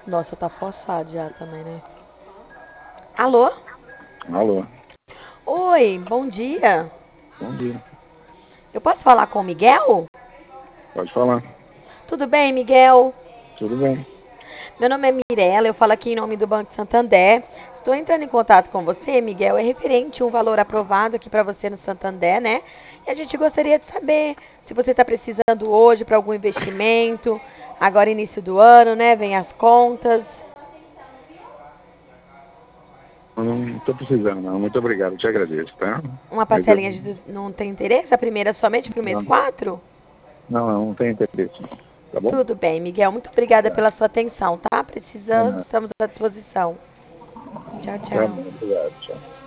Nossa, tá forçado já também, né? Alô? Alô, Oi, bom dia. bom dia. Eu posso falar com o Miguel? Pode falar. Tudo bem, Miguel? Tudo bem? Meu nome é Mirella, eu falo aqui em nome do Banco Santander. Estou entrando em contato com você, Miguel, é referente a um valor aprovado aqui para você no Santander, né? E a gente gostaria de saber se você está precisando hoje para algum investimento. Agora início do ano, né? Vem as contas. Eu não estou precisando, não. Muito obrigado, te agradeço, tá? Uma Mas eu parcelinha de não tem interesse? A primeira é somente para o mês não, 4? não tenho interesse, não. Tá bom? Tudo bem, Miguel. Muito obrigada Tá. pela sua atenção, tá? É Precisando, nada. estamos à disposição. Tchau, Tá tchau. bom, obrigado. Tchau.